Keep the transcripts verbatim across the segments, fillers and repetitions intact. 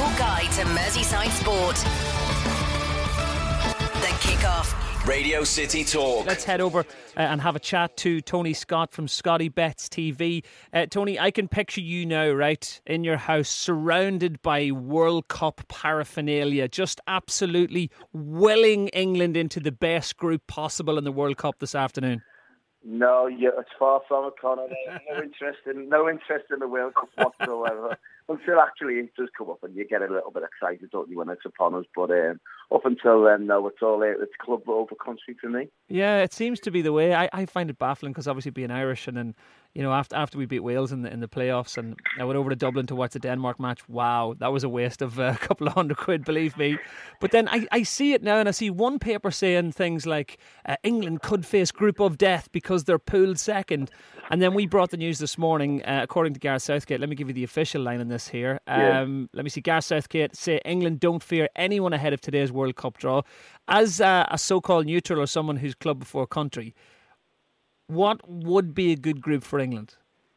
Your guide to Merseyside sport. The Kickoff. Radio City Talk. Let's head over uh, and have a chat to Tony Scott from Scotty Betts T V. Uh, Tony, I can picture you now, right, in your house, surrounded by World Cup paraphernalia, just absolutely willing England into the best group possible in the World Cup this afternoon. No, yeah, it's far from it, Conor. No interest in, no interest in the World Cup whatsoever. Until actually it does come up and you get a little bit excited, don't you, when it's upon us. But um, up until then, no, it's all it's club over country for me. Yeah, it seems to be the way. I, I find it baffling because obviously being Irish, and then you know after after we beat Wales in the in the playoffs, and I went over to Dublin to watch the Denmark match. Wow, that was a waste of a couple of hundred quid, believe me. But then I, I see it now, and I see one paper saying things like uh, England could face group of death because they're pooled second. And then we brought the news this morning, uh, according to Gareth Southgate. Let me give you the official line on this here. Um, yeah. Let me see. Gareth Southgate say England don't fear anyone ahead of today's World Cup draw. As uh, a so-called neutral or someone who's club before country, what would be a good group for England?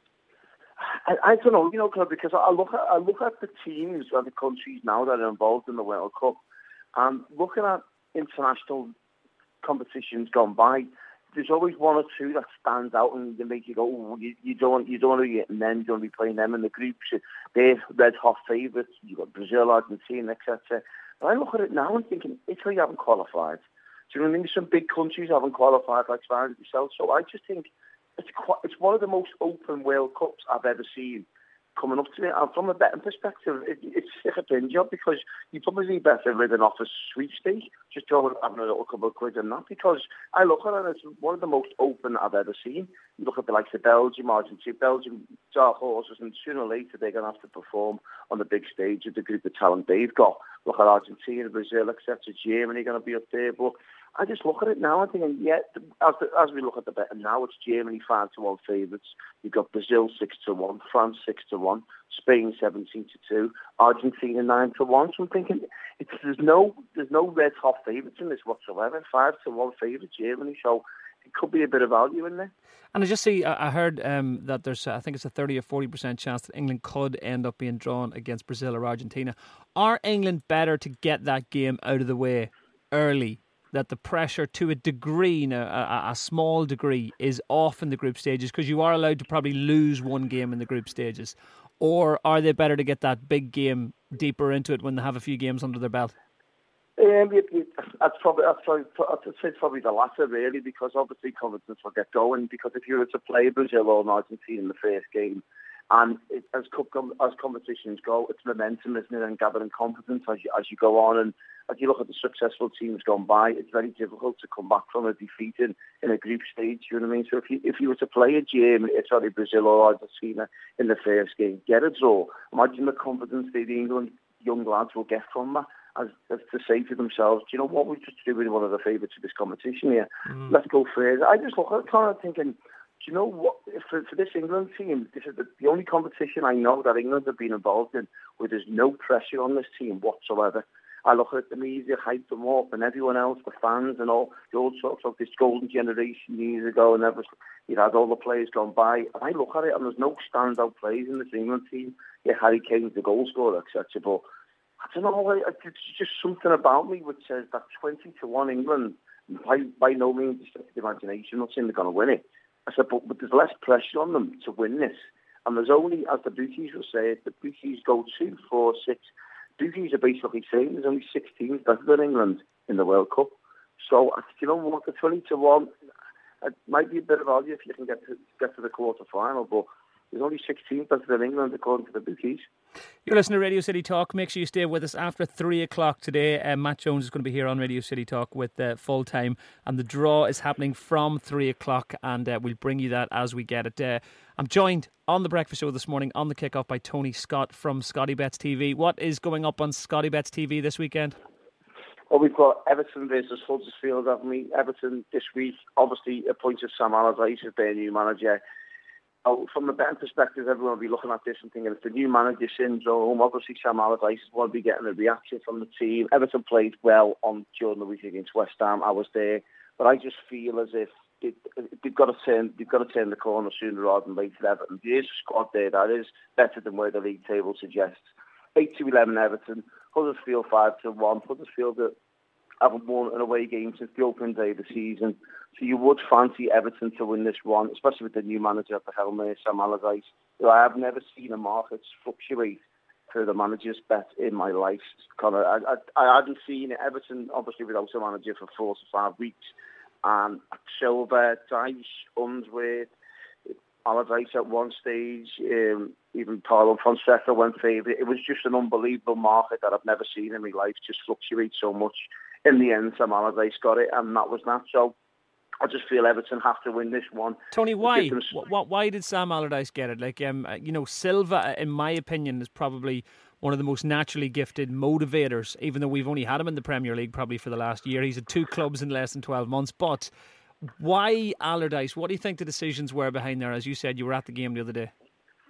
I, I don't know, you know, because I look at I look at the teams and the countries now that are involved in the World Cup, and looking at international competitions gone by, there's always one or two that stands out and they make you go, oh, you, you don't you don't want to be getting them, you don't want to be playing them in the groups. They're red hot favourites. You've got Brazil, Argentina, et cetera. But I look at it now and thinking, Italy haven't qualified. Do you know what I mean? Some big countries haven't qualified, like Spain itself. So I just think it's quite, it's one of the most open World Cups I've ever seen coming up to it. And from a betting perspective, it, it's a pin job because you probably better living off a sweepstake, just having a little couple of quid and that, because I look at it and it's one of the most open I've ever seen. You look at the likes of Belgium, Argentina, Belgium, dark horses, and sooner or later they're going to have to perform on the big stage with the group of talent they've got. Look at Argentina, Brazil, et cetera. Germany going to be up there, but I just look at it now and think, yeah, as, the, as we look at the betting now, it's Germany five to one favourites. You've got Brazil six to one, France six to one, Spain seventeen to two, Argentina nine to one. So I'm thinking, it's, there's no there's no red hot favourites in this whatsoever. five to one favourite Germany, so it could be a bit of value in there. And I just see, I heard um, that there's, I think it's a thirty or forty percent chance that England could end up being drawn against Brazil or Argentina. Are England better to get that game out of the way early? That the pressure, to a degree, a, a, a small degree, is off in the group stages because you are allowed to probably lose one game in the group stages? Or are they better to get that big game deeper into it when they have a few games under their belt? Um, it, it, that's probably that's probably, I'd say it's probably the latter, really, because obviously confidence will get going. Because if you were to play Brazil or Argentina in the first game, and it, as cup as competitions go, it's momentum, isn't it, and gathering confidence as you, as you go on. And as you look at the successful teams gone by, it's very difficult to come back from a defeat in, in a group stage. You know what I mean? So if you if you were to play a Germany, sorry, Brazil or Argentina in the first game, get a draw. Imagine the confidence that the England young lads will get from that, as, as to say to themselves, do you know what, we're just doing one of the favourites of this competition here. Mm. Let's go further. I just look at it kind of thinking, do you know what, for, for this England team, this is the, the only competition I know that England have been involved in where there's no pressure on this team whatsoever. I look at the media, hype them up, and everyone else, the fans and all, the old sorts of this golden generation years ago, and everything, you had all the players gone by, and I look at it and there's no standout players in this England team. Yeah, Harry Kane's the goal scorer, et cetera, but I don't know, it's just something about me which says that twenty to one England, by, by no means a stretch of imagination, I'm not saying they're going to win it. I said, but, but there's less pressure on them to win this. And there's only, as the bookies will say, the bookies go two, four, six. Bookies are basically saying there's only six teams better than England in the World Cup. So, you know what, the twenty to one, it might be a bit of value if you can get to, get to the quarter final, but there's only six teams better than England according to the bookies. You're listening to Radio City Talk. Make sure you stay with us after three o'clock today. Uh, Matt Jones is going to be here on Radio City Talk with uh, full time, and the draw is happening from three o'clock, and uh, we'll bring you that as we get it. Uh, I'm joined on the breakfast show this morning on the kickoff by Tony Scott from Scotty Betts T V. What is going up on Scotty Betts T V this weekend? Well, we've got Everton versus Huddersfield, haven't we? Everton this week obviously appointed Sam Allardyce as their new manager. Oh, from a betting perspective, everyone will be looking at this and thinking it's the new manager syndrome. Obviously, Sam Allardyce will be getting a reaction from the team. Everton played well on during the week against West Ham. I was there, but I just feel as if it, it, they've got to turn they've got to turn the corner sooner rather than later. Everton, there is a squad there that is better than where the league table suggests. eight to eleven Everton, Huddersfield five to one. Huddersfield haven't won an away game since the opening day of the season. So you would fancy Everton to win this one, especially with the new manager at the helm there, Sam Allardyce. So I have never seen a market fluctuate for the manager's bet in my life, Conor. I, I, I hadn't seen it. Everton, obviously, without a manager for four to five weeks. And Silva, Dyche, Unsworth, Allardyce at one stage, um, even Paulo Fonseca went favourite. It was just an unbelievable market that I've never seen in my life just fluctuate so much. In the end, Sam Allardyce got it, and that was that. So I just feel Everton have to win this one. Tony, why? Them... Why, why did Sam Allardyce get it? Like, um, you know, Silva, in my opinion, is probably one of the most naturally gifted motivators, even though we've only had him in the Premier League probably for the last year. He's had two clubs in less than twelve months. But why Allardyce? What do you think the decisions were behind there? As you said, you were at the game the other day.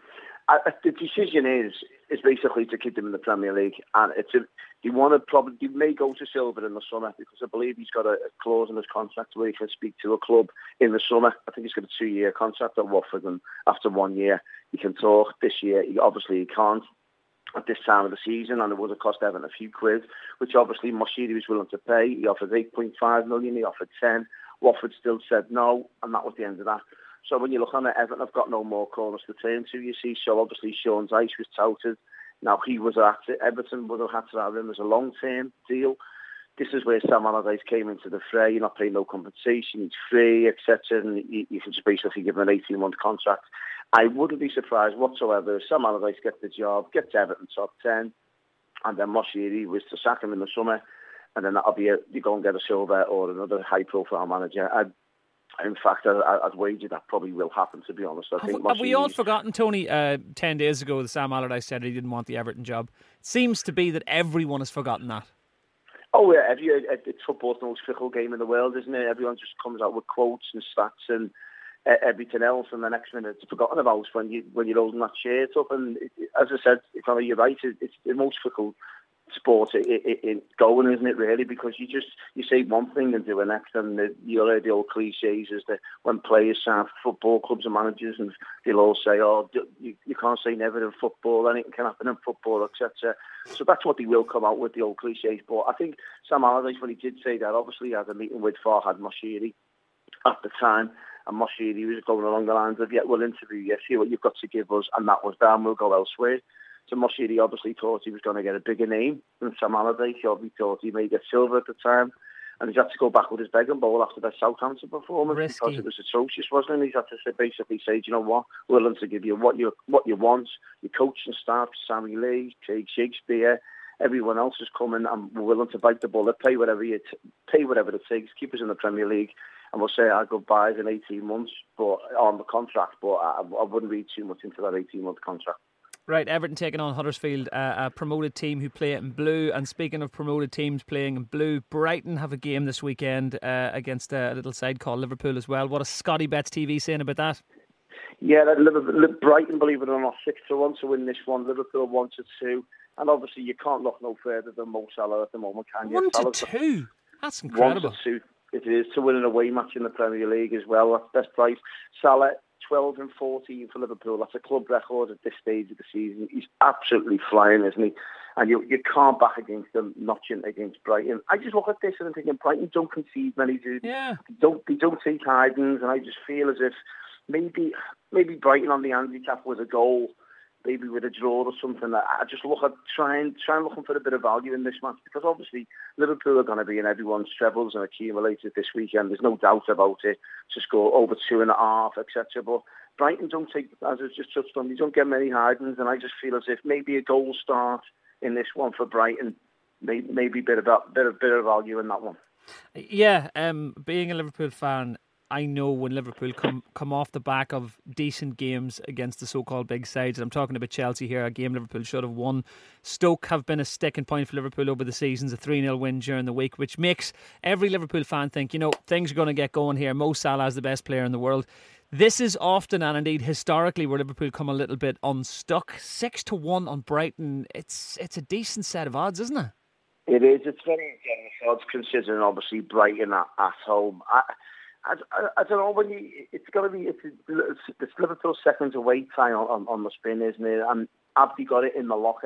I, the decision is is basically to keep them in the Premier League, and it's a, they want to probably they may go to Silva in the summer because I believe he's got a, a clause in his contract where he can speak to a club in the summer. I think he's got a two-year contract at Watford, and after one year he can talk. This year, he, obviously, he can't at this time of the season, and it would have cost Everton a few quid, which obviously Moshiri was willing to pay. He offered eight point five million. He offered ten. Watford still said no, and that was the end of that. So when you look on it, Everton have got no more corners to turn to, you see. So obviously Sean Dyche was touted. Now he was at it. Everton would have had to have him as a long-term deal. This is where Sam Allardyce came into the fray. You're not paying no compensation, he's free, et cetera. And you, you can just basically give him an eighteen-month contract. I wouldn't be surprised whatsoever if Sam Allardyce gets the job, gets Everton top ten, and then Moshiri was to sack him in the summer, and then that'll be a, you go and get a Silva or another high-profile manager. I'd, In fact, I, I'd wager that probably will happen, to be honest. I have, think have we all forgotten, Tony, uh, ten days ago that Sam Allardyce said he didn't want the Everton job? It seems to be that everyone has forgotten that. Oh, yeah. Every, it's football's the most fickle game in the world, isn't it? Everyone just comes out with quotes and stats and uh, everything else, and the next minute it's forgotten about when, you, when you're holding that shirt up. And it, as I said, Conor, you're right, it, it's the most fickle sport it, it, it going, isn't it, really? Because you just you say one thing and do the next, and the, you know the old cliches is that when players sign football clubs and managers, and they'll all say, "Oh, you, you can't say never in football. Anything can happen in football, et cetera" So that's what they will come out with, the old cliches. But I think Sam Allardyce, when he did say that, obviously he had a meeting with Farhad Moshiri at the time, and Moshiri was going along the lines of, "Yeah, we'll interview you, see what you've got to give us," and that was down. We'll go elsewhere. So Moshiri obviously thought he was going to get a bigger name than Sam Allardyce. He obviously thought he may get Silva at the time. And he's had to go back with his begging bowl after that Southampton performance. Risky. Because it was atrocious, wasn't it? He's had to say, basically say, "Do you know what? We're willing to give you what you what you want. Your coaching staff, Sammy Lee, Craig Shakespeare, everyone else is coming, and we're willing to bite the bullet, pay whatever you t- pay whatever it takes, keep us in the Premier League, and we'll say our goodbyes in eighteen months, but on the contract." But I, I wouldn't read too much into that eighteen-month contract. Right, Everton taking on Huddersfield, uh, a promoted team who play in blue. And speaking of promoted teams playing in blue, Brighton have a game this weekend uh, against a little side called Liverpool as well. What is Scotty Betts T V saying about that? Yeah, that Liverpool, Brighton, believe it or not, six to one to win this one. Liverpool one to two, and obviously you can't look no further than Mo Salah at the moment, can you? One to two, that's incredible. One to two, it is, to win an away match in the Premier League as well. That's best price. Salah, twelve and fourteen for Liverpool. That's a club record at this stage of the season. He's absolutely flying, isn't he? And you you can't back against them, notching against Brighton. I just look at this and I'm thinking, Brighton don't concede many, do they? Yeah. They don't, they don't take hidings, and I just feel as if maybe maybe Brighton on the handicap with a goal, maybe with a draw or something. I just look at trying trying looking for a bit of value in this match, because obviously Liverpool are going to be in everyone's trebles and accumulated this weekend. There's no doubt about it, to score over two and a half, et cetera. But Brighton don't take, as I just touched on, they don't get many hidings, and I just feel as if maybe a goal start in this one for Brighton, maybe, maybe a bit of bit of bit of value in that one. Yeah, um, being a Liverpool fan, I know when Liverpool come come off the back of decent games against the so-called big sides, and I'm talking about Chelsea here, a game Liverpool should have won. Stoke have been a sticking point for Liverpool over the seasons, a three nil win during the week, which makes every Liverpool fan think, you know, things are going to get going here. Mo Salah is the best player in the world. This is often, and indeed historically, where Liverpool come a little bit unstuck. Six to one on Brighton. It's it's a decent set of odds, isn't it? It is. It's very generous odds, considering obviously Brighton at, at home. I, I, I, I don't know, when you, it's going to be, it's, it's Liverpool's second away tie on, on, on the spin, isn't it? And Abdi got it in the locker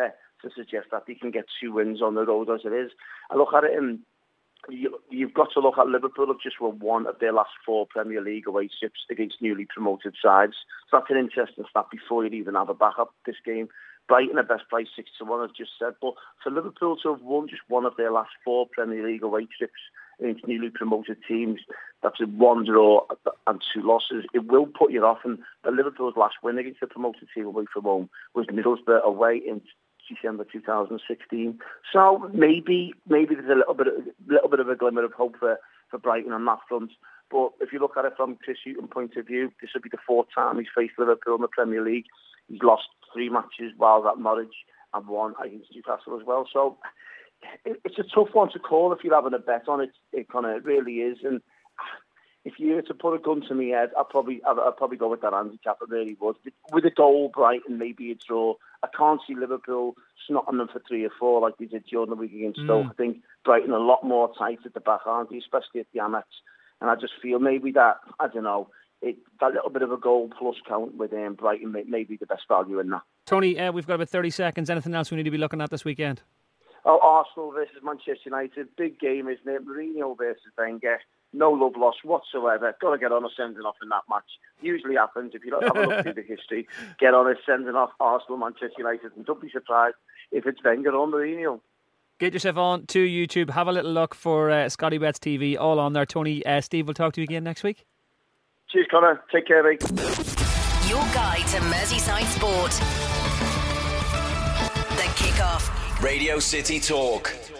to suggest that they can get two wins on the road as it is. I look at it and you, you've got to look at Liverpool have just won one of their last four Premier League away trips against newly promoted sides. So that's an interesting stat before you even have a backup this game. Brighton are best price six to one, as just said. But for Liverpool to have won just one of their last four Premier League away trips against newly promoted teams, that's a one draw and two losses. It will put you off. And Liverpool's last win against the promoted team away from home was Middlesbrough away in December two thousand sixteen. So maybe maybe there's a little bit of, little bit of a glimmer of hope for, for Brighton on that front. But if you look at it from Chris Hughton's point of view, this will be the fourth time he's faced Liverpool in the Premier League. He's lost three matches while at Norwich and one against Newcastle as well. So it, it's a tough one to call if you're having a bet on it. It kind of really is. And if you were to put a gun to my head, I'd probably I'd, I'd probably go with that handicap. I really would. With a goal, Brighton, maybe a draw. I can't see Liverpool snotting them for three or four like they did during the week against mm. Stoke. I think Brighton are a lot more tight at the back, aren't they? Especially at the Amex. And I just feel maybe that, I don't know, it, that little bit of a goal plus count with um, Brighton may, may be the best value in that. Tony, uh, we've got about thirty seconds. Anything else we need to be looking at this weekend? Oh, Arsenal versus Manchester United. Big game, isn't it? Mourinho versus Wenger. No love lost whatsoever. Got to get on a sending off in that match. Usually happens if you don't have a look through the history. Get on a sending off Arsenal, Manchester United, and don't be surprised if it's Wenger or Mourinho. Get yourself on to YouTube. Have a little look for uh, Scotty Betts T V. All on there. Tony, uh, Steve, we'll talk to you again next week. Cheers, Connor. Take care, mate. Your guide to Merseyside sport. The Kickoff. Radio City Talk.